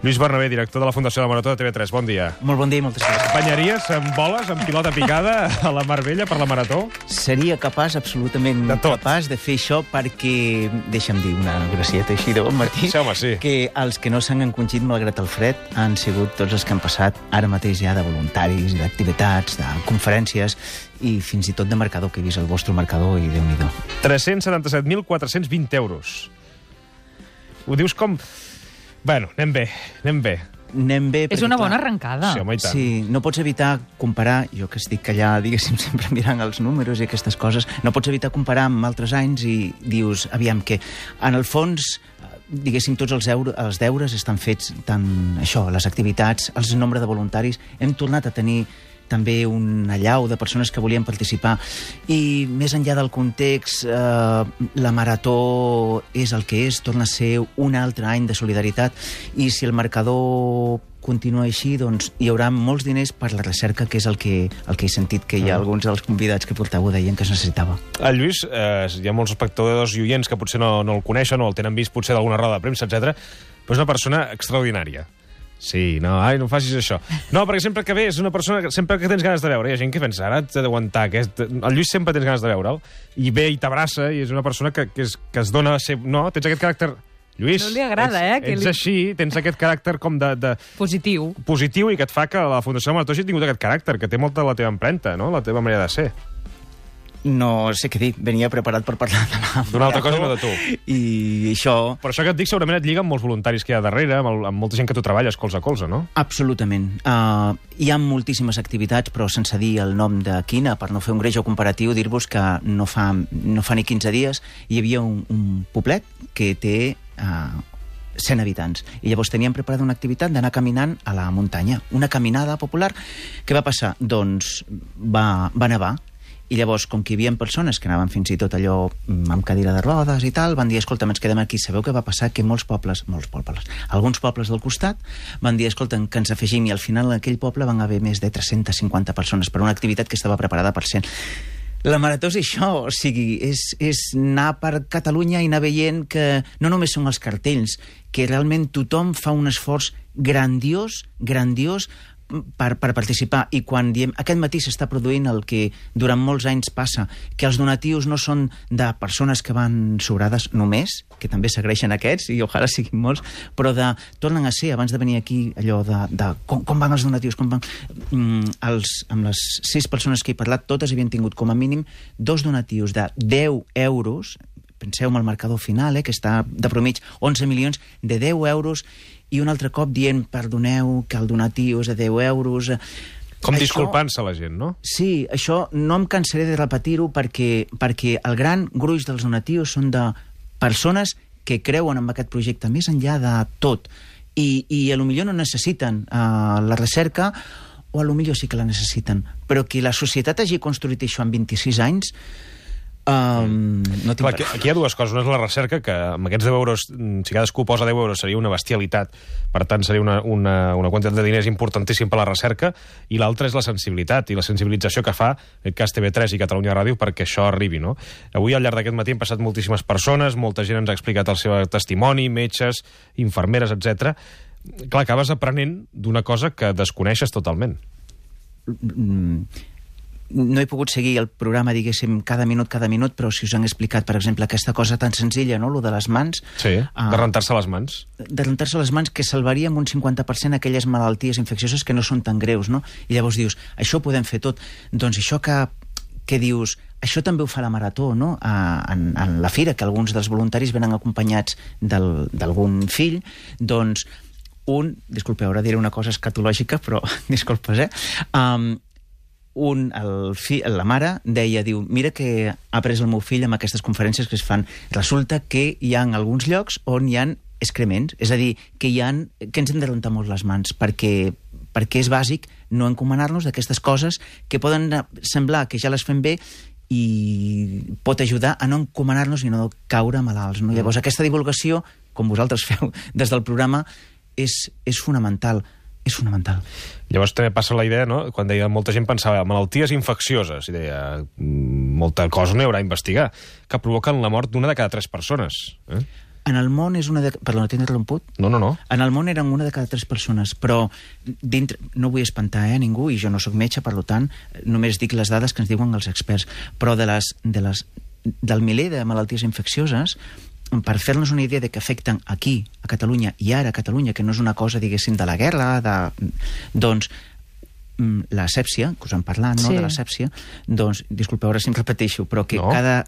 Lluís Bernabé, director de la Fundació de la Marató de TV3. Bon dia. Molt bon dia i moltes gràcies. Banyaries amb boles, amb pilota picada a la Marbella per la Marató? Seria capaç, absolutament capaç, de fer això perquè, deixa'm dir una gracieta així de bon Martí, Sí, home, sí. que els que no s'han encongit malgrat el fred han sigut tots els que han passat ara mateix ja de voluntaris, d'activitats, de conferències i fins i tot de marcador, que he vist el vostre marcador i Déu-n'hi-do. 377.420 euros. Ho dius com... Bueno, anem bé. Anem bé. És una bona arrencada. Sí, home, i tant. Sí, no pots evitar comparar, jo que estic allà, diguéssim, sempre mirant els números i aquestes coses, no pots evitar comparar amb altres anys i dius, aviam, que en el fons, diguéssim, tots els deures estan fets, tant això, les activitats, el nombre de voluntaris, hem tornat a tenir també un allau de persones que volien participar. I més enllà del context, la Marató és el que és, torna a ser un altre any de solidaritat, i si el marcador continua així, doncs hi haurà molts diners per la recerca, que és el que he sentit que hi ha alguns dels convidats que portàveu deien que es necessitava. El Lluís, hi ha molts espectadors i oients que potser no el coneixen o el tenen vist potser d'alguna roda de premsa, etc. Però és una persona extraordinària. Sí, no facis això. No, perquè sempre que ve és una persona que sempre que tens ganes de veure, hi ha gent que pensa, ara t'he d'aguantar. El Lluís sempre tens ganes de veure'l, i ve i t'abraça, i és una persona que es dona a ser... No, tens aquest caràcter... Lluís, no li agrada, ets així, tens aquest caràcter com de... Positiu, i que et fa que la Fundació de la Marató hagi tingut aquest caràcter, que té molta la teva empremta, no? La teva manera de ser. No sé què dir, venia preparat per parlar d'una altra cosa, no de tu. I això... Però això que et dic segurament et lliga amb molts voluntaris que hi ha darrere, amb molta gent que tu treballes colze a colze, no? Absolutament. Hi ha moltíssimes activitats, però sense dir el nom de quina, per no fer un greuge comparatiu, dir-vos que no fa ni 15 dies hi havia un poblet que té 100 habitants. I llavors teníem preparada una activitat d'anar caminant a la muntanya. Una caminada popular. Què va passar? Doncs va nevar. I llavors, com que hi havia persones que anaven fins i tot allò amb cadira de rodes i tal, van dir, escolta, ens quedem aquí. Sabeu què va passar? Que alguns pobles del costat van dir, escolta, que ens afegim, i al final en aquell poble van haver més de 350 persones per una activitat que estava preparada per 100. La Marató és això, o sigui, és anar per Catalunya i anar veient que no només són els cartells, que realment tothom fa un esforç grandiós per participar. I quan diem, aquest matí s'està produint el que durant molts anys passa, que els donatius no són de persones que van sobrades només, que també s'agraeixen aquests, i ojalà siguin molts, però tornen a ser, abans de venir aquí, allò de com van els donatius, com van... Amb les 6 persones que he parlat, totes havien tingut com a mínim 2 donatius de 10 euros, penseu en el marcador final, que està de promig 11 milions, de 10 euros, i un altre cop dient, perdoneu, que el donatiu és de 10 euros... Com disculpant-se la gent, no? Sí, això no em cansaré de repetir-ho perquè el gran gruix dels donatius són de persones que creuen en aquest projecte, més enllà de tot. I potser no necessiten la recerca, o potser sí que la necessiten, però que la societat hagi construït això en 26 anys... Aquí hi ha dues coses. Una és la recerca, que amb aquests 10 euros, si cadascú posa 10 euros, seria una bestialitat, per tant seria una quantitat de diners importantíssim per la recerca, i l'altra és la sensibilitat i la sensibilització que fa el cas TV3 i Catalunya Ràdio perquè això arribi, no? Avui al llarg d'aquest matí han passat moltíssimes persones, molta gent ens ha explicat el seu testimoni, metges, infermeres, etc. Clar, acabes aprenent d'una cosa que desconeixes totalment. No he pogut seguir el programa, diguéssim, cada minut, però si us han explicat, per exemple, aquesta cosa tan senzilla, no?, lo de les mans. Sí, de rentar-se les mans. De rentar-se les mans, que salvaria amb un 50% aquelles malalties infeccioses que no són tan greus, no? I llavors dius, això ho podem fer tot. Doncs això que dius, això també ho fa la Marató, no?, en la fira, que alguns dels voluntaris venen acompanyats d'algun fill, doncs disculpeu, ara diré una cosa escatològica, però disculpes, la mare diu, mira que ha après el meu fill amb aquestes conferències que es fan. Resulta que hi ha alguns llocs on hi ha excrements, és a dir, que ens hem de rentar molt les mans, perquè és bàsic no encomanar-nos d'aquestes coses que poden semblar que ja les fem bé i pot ajudar a no encomanar-nos i no caure malalts, no? Llavors aquesta divulgació, com vosaltres feu des del programa, és fonamental. És fonamental. Llavors també passa la idea, no?, quan deia molta gent pensava malalties infeccioses, i deia molta cosa no hi haurà a investigar, que provoquen la mort d'una de cada 3 persones. En el món és una de... Perdó, t'he interromput? No. En el món eren una de cada 3 persones, però dintre... no vull espantar a ningú, i jo no sóc metge, per tant, només dic les dades que ens diuen els experts, però del miler de malalties infeccioses, per fer-nos una idea de que afecten aquí, a Catalunya, i ara a Catalunya, que no és una cosa, diguéssim, de la guerra, doncs, la sèpsia, que us han parlat, no?, de la sèpsia, doncs, disculpeu, ara si em repeteixo, però que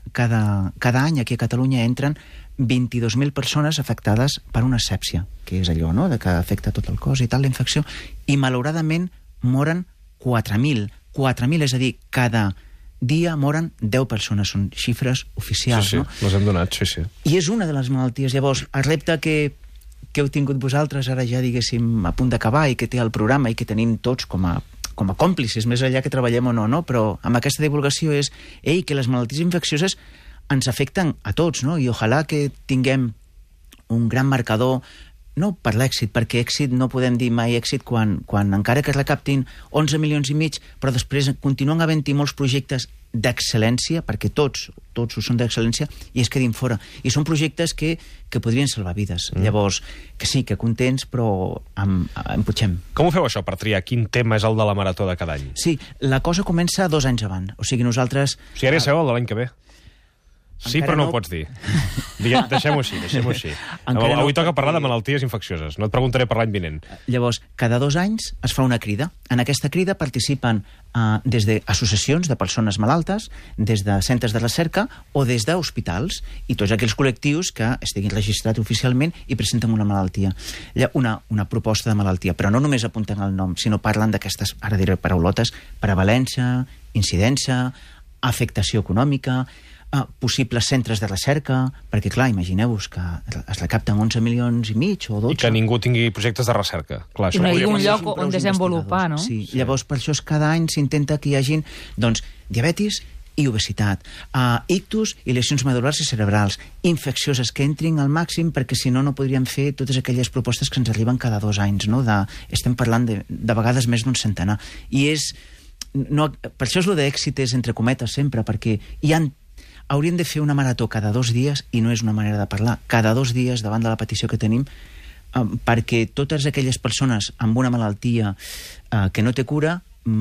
cada any aquí a Catalunya entren 22.000 persones afectades per una sèpsia, que és allò, no?, que afecta tot el cos i tal, la infecció, i malauradament moren 4.000. 4.000, és a dir, cada dia moren 10 persones, són xifres oficials, no? Sí, les hem donat, sí. I és una de les malalties. Llavors, el repte que heu tingut vosaltres, ara ja, diguéssim, a punt d'acabar, i que té el programa, i que tenim tots com a còmplices, més enllà que treballem o no, però amb aquesta divulgació és que les malalties infeccioses ens afecten a tots, no? I ojalà que tinguem un gran marcador, no per l'èxit, perquè èxit no podem dir mai èxit quan encara que es recaptin 11 milions i mig, però després continuen havent-hi molts projectes d'excel·lència, perquè tots ho són d'excel·lència, i es quedin fora. I són projectes que podrien salvar vides. Llavors, que sí, que contents, però emputxem. Com ho feu això per triar quin tema és el de la marató de cada any? Sí, la cosa comença 2 anys abans. O sigui, nosaltres... O sigui, ara ja sabeu el de l'any que ve. Sí, però no ho pots dir. Deixem-ho així. Avui toca parlar de malalties infeccioses. No et preguntaré per l'any vinent. Llavors, cada 2 anys es fa una crida. En aquesta crida participen des d'associacions de persones malaltes, des de centres de recerca o des d'hospitals, i tots aquells col·lectius que estiguin registrats oficialment i presenten una malaltia. Una proposta de malaltia. Però no només apunten el nom, sinó parlen d'aquestes, ara diré paraulotes, prevalença, incidència, afectació econòmica, possibles centres de recerca, perquè, clar, imagineu-vos que es recapten 11 milions i mig o 12... I que ningú tingui projectes de recerca. Clar, I no hi ha un lloc on desenvolupar, no? Sí, llavors per això cada any s'intenta que hi hagin, doncs, diabetis i obesitat, ictus i lesions medul·lars i cerebrals, infeccioses que entrin al màxim, perquè si no podríem fer totes aquelles propostes que ens arriben cada 2 anys, no? Estem parlant de vegades més d'un centenar. I és... per això és lo d'èxit, és entre cometes sempre, perquè hauríem de fer una marató cada 2 dies, i no és una manera de parlar, cada 2 dies davant de la petició que tenim, perquè totes aquelles persones amb una malaltia que no té cura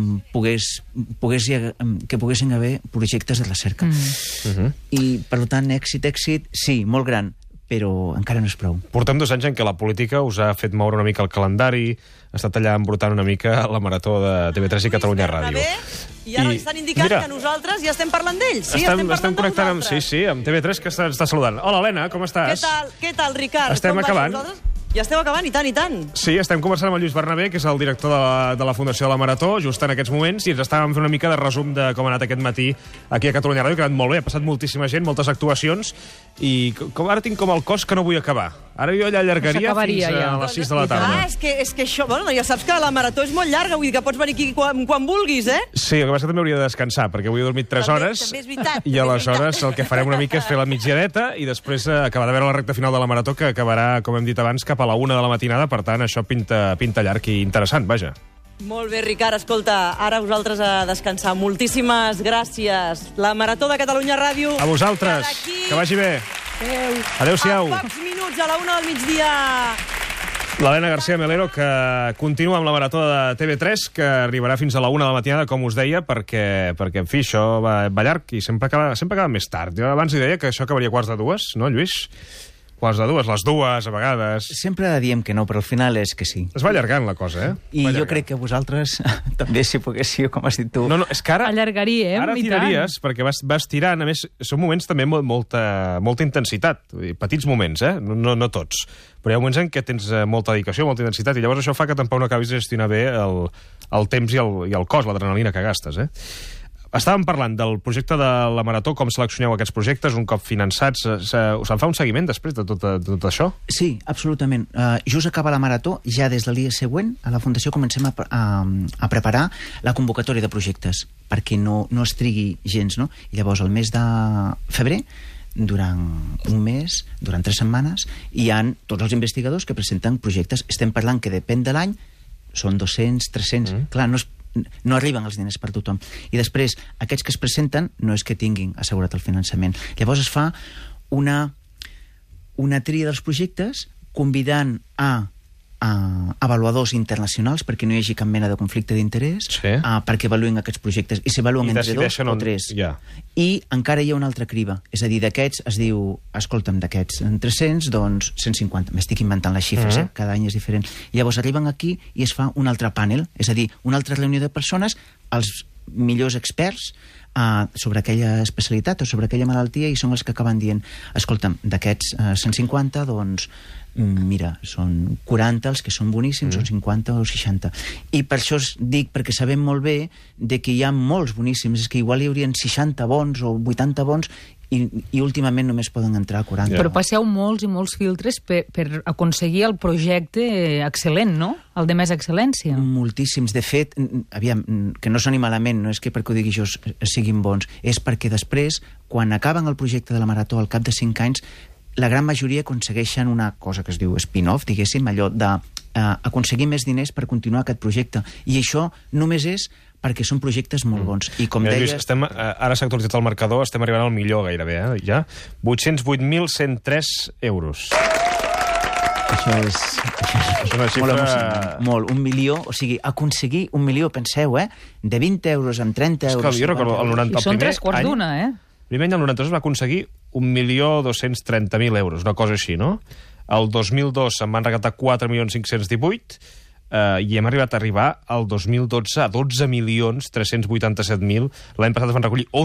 que poguessin haver projectes de recerca. I, per tant, èxit, sí, molt gran, però encara no és prou. Portem 2 anys en què la política us ha fet moure una mica el calendari, ha estat allà embrutant una mica la marató de TV3 i Catalunya Ràdio. I ara estan indicant que nosaltres ja estem parlant d'ells. Sí, estem connectant amb TV3, que està saludant. Hola, Helena, com estàs? Què tal, Ricard? Estem acabant. Ja esteu acabant, i tant, i tant. Sí, estem conversant amb el Lluís Bernabé, que és el director de la Fundació de la Marató, just en aquests moments, i ens estàvem fent una mica de resum de com ha anat aquest matí aquí a Catalunya Ràdio, que ha anat molt bé, ha passat moltíssima gent, moltes actuacions, i ara tinc com el cos que no vull acabar. Ara jo allà allargaria fins a les 6 de la tarda. És que això... Bueno, ja saps que la marató és molt llarga, vull dir que pots venir aquí quan vulguis, eh? Sí, el que passa que també hauria de descansar, perquè avui he dormit 3 hores, i aleshores el que farem una mica és fer la migdiadeta i després acabar de veure la recta final de la marató, que acabarà, com hem dit abans, cap a la 1 de la matinada. Per tant, això pinta llarg i interessant, vaja. Molt bé, Ricard, escolta, ara vosaltres a descansar. Moltíssimes gràcies. La Marató de Catalunya Ràdio... A vosaltres, que vagi bé. Adéu-siau. A pocs minuts, a la 1 del migdia. L'Helena García Melero, que continua amb la Marató de TV3, que arribarà fins a la 1 de la matinada, com us deia, perquè en fi, això va llarg i sempre acaba més tard. Jo abans li deia que això acabaria a 1:45, no, Lluís? 1:45, les 2 a vegades... Sempre diem que no, però al final és que sí. Es va allargant la cosa, eh? I jo crec que vosaltres també, si poguéssiu, com has dit tu... No, és que ara... Allargaríem, ara tiraries, perquè vas tirant. A més, són moments també amb molta intensitat. Petits moments, eh? No tots. Però hi ha moments en què tens molta dedicació, molta intensitat, i llavors això fa que tampoc no acabis de gestionar bé el temps i el cos, l'adrenalina que gastes, eh? Estàvem parlant del projecte de la Marató, com seleccioneu aquests projectes, un cop finançats. Us en fa un seguiment després de tot això? Sí, absolutament. Just acaba la Marató, ja des del dia següent, a la Fundació comencem a preparar la convocatòria de projectes, perquè no es trigui gens, no? I llavors, el mes de febrer, durant un mes, durant 3 setmanes, hi han tots els investigadors que presenten projectes. Estem parlant que depèn de l'any, són 200, 300... Clar, no arriben els diners per tothom. I després, aquests que es presenten no és que tinguin assegurat el finançament. Llavors es fa una una tria dels projectes, convidant a avaluadors internacionals perquè no hi hagi cap mena de conflicte d'interès, perquè avaluïn aquests projectes, i s'avaluen entre 2 o 3. I encara hi ha una altra criba, és a dir, d'aquests es diu, escolta'm, d'aquests 300, doncs 150, m'estic inventant les xifres, cada any és diferent. Llavors arriben aquí i es fa un altre panel, és a dir, una altra reunió de persones, els millors experts sobre aquella especialitat o sobre aquella malaltia, i són els que acaben dient, escolta'm, d'aquests 150, doncs mira, són 40 els que són boníssims, o 50 o 60. I per això dic, perquè sabem molt bé de que hi ha molts boníssims, és que igual hi haurien 60 bons o 80 bons i últimament només poden entrar 40. Però passeu molts i molts filtres per aconseguir el projecte excel·lent, no? El de més excel·lència. Moltíssims. De fet, aviam, que no soni malament, no és que perquè ho digui jo siguin bons, és perquè després, quan acaben el projecte de la Marató al cap de 5 anys, la gran majoria aconsegueixen una cosa que es diu spin-off, diguéssim, allò d'aconseguir més diners per continuar aquest projecte. I això només és perquè són projectes molt bons. I com deies... Lluís, ara s'ha actualitzat el marcador, estem arribant al millor gairebé, ja? 808.103 euros. Això és una xifra... molt emocionant. Molt. 1 milió, o sigui, aconseguir 1 milió, penseu, de 20 euros amb 30 euros... Jo recordo el 90... I són 3/4 d'una, El primer any, el 92, va aconseguir 1.230.000 euros, una cosa així, no? El 2002 se'n van recaptar 4.518.000 i hem arribat al 2012 a 12.387.000. L'any passat es van recollir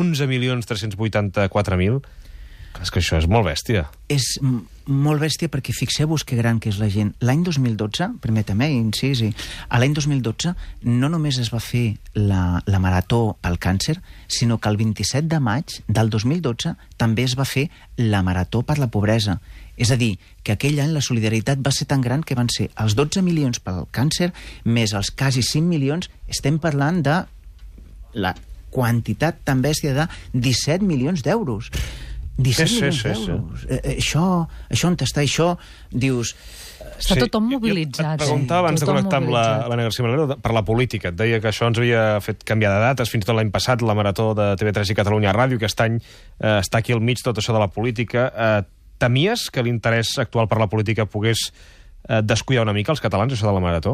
11.384.000. És que això és molt bèstia. És molt bèstia perquè fixeu-vos que gran que és la gent. L'any 2012, permetem, incís, a l'any 2012 no només es va fer la Marató pel càncer, sinó que el 27 de maig del 2012 també es va fer la Marató per la pobresa. És a dir, que aquell any la solidaritat va ser tan gran que van ser els 12 milions pel càncer més els quasi 5 milions. Estem parlant de la quantitat tan bèstia de 17 milions d'euros. 17 milions d'euros. Això on està? Això, dius... Està tothom mobilitzat. Et preguntava abans de connectar amb l'Anna García Melero per la política. Et deia que això ens havia fet canviar de dates. Fins i tot l'any passat, la Marató de TV3 i Catalunya Ràdio, que aquest any està aquí al mig tot això de la política. Temies que l'interès actual per la política pogués descuidar una mica els catalans, això de la Marató?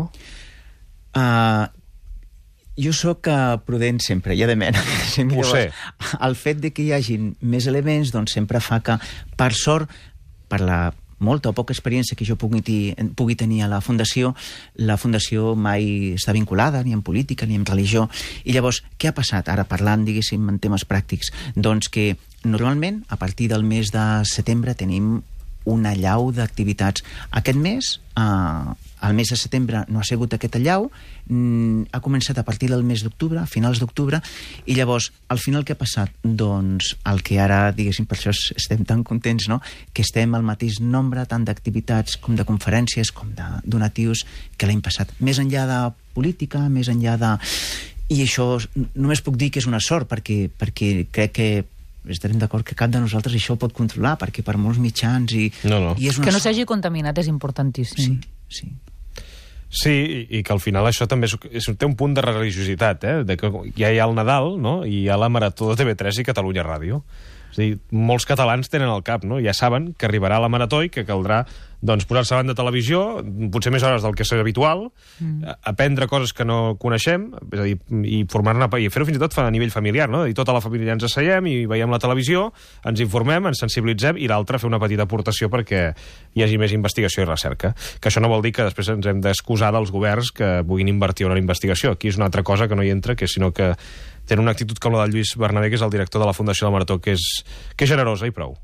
Jo sóc prudent sempre, ja de mena. Ho sé. El fet de que hi hagin més elements doncs sempre fa que, per sort, per la molta o poca experiència que jo pugui tenir a la Fundació mai està vinculada ni en política ni en religió. I llavors, què ha passat? Ara parlant, diguéssim, en temes pràctics. Doncs que normalment, a partir del mes de setembre, tenim una allau d'activitats. Aquest mes, el mes de setembre no ha sigut aquest allau, ha començat a partir del mes d'octubre, a finals d'octubre, i llavors, al final què ha passat? Doncs el que ara, diguéssim, per això estem tan contents, no?, que estem al mateix nombre tant d'activitats com de conferències com de donatius que l'any passat. Més enllà de política, més enllà de... I això només puc dir que és una sort, perquè crec que estarem d'acord que cap de nosaltres això ho pot controlar, perquè per molts mitjans i... I és que no s'hagi contaminat és importantíssim. Sí. Sí, i que al final això també té un punt de religiositat, de que ja hi ha el Nadal, no?, i hi ha la Marató de TV3 i Catalunya Ràdio. És a dir, molts catalans tenen al cap, no?, ja saben que arribarà la Marató i que caldrà doncs posar-se davant de televisió, potser més hores del que és habitual, aprendre coses que no coneixem, és a dir, i formar-ne, i fer-ho fins i tot a nivell familiar, no? I tota la família ens asseiem i veiem la televisió, ens informem, ens sensibilitzem, i l'altre fer una petita aportació perquè hi hagi més investigació i recerca. Que això no vol dir que després ens hem d'excusar dels governs que puguin invertir en la investigació. Aquí és una altra cosa que no hi entra, que sinó que tenen una actitud com la del Lluís Bernabé, que és el director de la Fundació de la Marató, que és generosa i prou.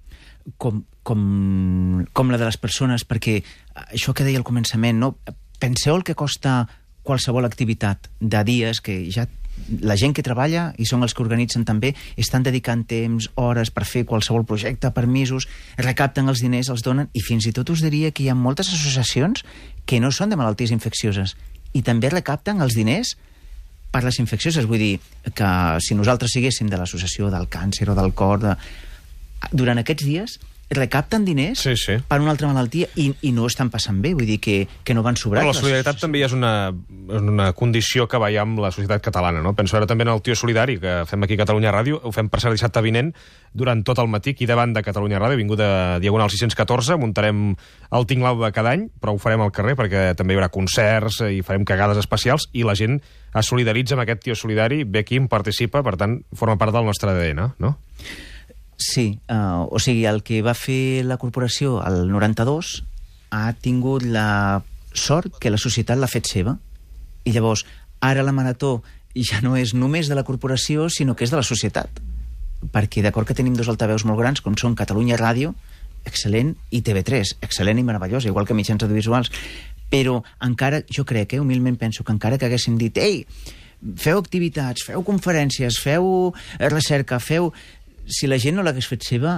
Com la de les persones, perquè això que deia al començament, no? Penseu el que costa qualsevol activitat de dies que ja la gent que treballa, i són els que organitzen també, estan dedicant temps, hores per fer qualsevol projecte, permisos, recapten els diners, els donen, i fins i tot us diria que hi ha moltes associacions que no són de malalties infeccioses i també recapten els diners per les infeccioses. Vull dir que si nosaltres siguéssim de l'associació del càncer o del cor, durant aquests dies recapten diners per una altra malaltia i no ho estan passant bé, vull dir que no van sobrar. Però la solidaritat també és una condició que veiem amb la societat catalana, no? Penso ara també en el Tio Solidari, que fem aquí a Catalunya Ràdio, ho fem per ser dissabte vinent durant tot el matí, aquí davant de Catalunya Ràdio, vingut a Diagonal 614, muntarem el Tinc l'Alba cada any, però ho farem al carrer perquè també hi haurà concerts i farem cagades especials i la gent es solidaritza amb aquest Tio Solidari, ve aquí, en participa, per tant, forma part del nostre ADN, no? Sí, o sigui, el que va fer la corporació el 92 ha tingut la sort que la societat l'ha fet seva. I llavors, ara la marató ja no és només de la corporació, sinó que és de la societat. Perquè d'acord que tenim dos altaveus molt grans, com són Catalunya Ràdio, excel·lent, i TV3, excel·lent i meravellosa, igual que mitjans audiovisuals. Però encara, jo crec, humilment penso que encara que haguéssim dit ei, feu activitats, feu conferències, feu recerca, feu... Si la gent no l'hagués fet seva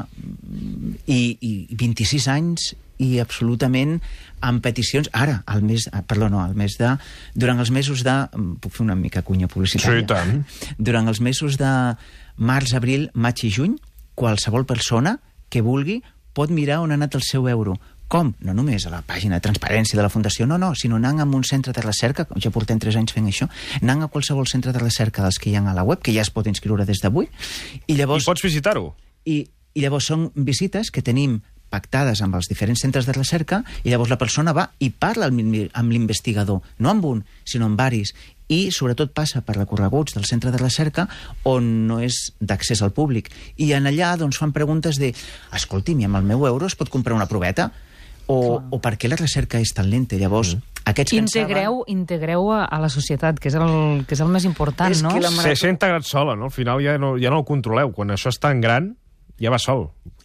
i 26 anys i absolutament amb peticions, ara, durant els mesos de... Puc fer una mica cunya publicitària? Sí, tant. Durant els mesos de març, abril, maig i juny, qualsevol persona que vulgui pot mirar on ha anat el seu euro. Com? No només a la pàgina de transparència de la Fundació, no, sinó anant a un centre de recerca, ja portem 3 anys fent això, anant a qualsevol centre de recerca dels que hi ha a la web, que ja es pot inscriure des d'avui, i llavors... I pots visitar-ho. I llavors són visites que tenim pactades amb els diferents centres de recerca i llavors la persona va i parla amb l'investigador, no amb un, sinó amb varis, i sobretot passa per recorreguts del centre de recerca on no és d'accés al públic. I en allà doncs, fan preguntes de escolti'm, amb el meu euro es pot comprar una proveta? O per què la recerca és tan lenta? Llavors, aquests integreu a la societat, que és el més important, no? S'ha integrat sola, no? Al final ja no el controleu. Quan això és tan gran, ja va sol.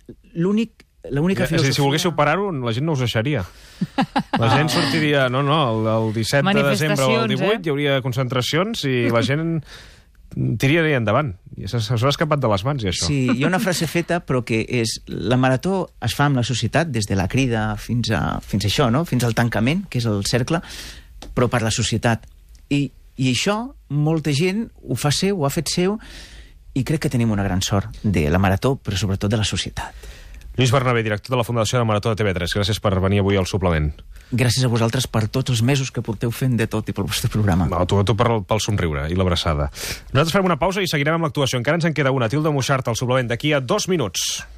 L'única filosofia... Si volguéssiu parar-ho, la gent no us deixaria. La gent sortiria... No, el 17 de desembre o el 18 hi hauria concentracions i la gent tiraria endavant. I s'ha escapat de les mans, i això. Sí, hi ha una frase feta, però que és... La marató es fa amb la societat, des de la crida fins a això, no? Fins al tancament, que és el cercle, però per la societat. I això, molta gent ho fa seu, ho ha fet seu, i crec que tenim una gran sort de la marató, però sobretot de la societat. Lluís Bernabé, director de la Fundació de Marató de TV3. Gràcies per venir avui al suplement. Gràcies a vosaltres per tots els mesos que porteu fent de tot i pel vostre programa. No, tu pel somriure i l'abraçada. Nosaltres farem una pausa i seguirem amb l'actuació. Encara ens en queda una. Tilda Moixart, al suplement, d'aquí a 2 minuts.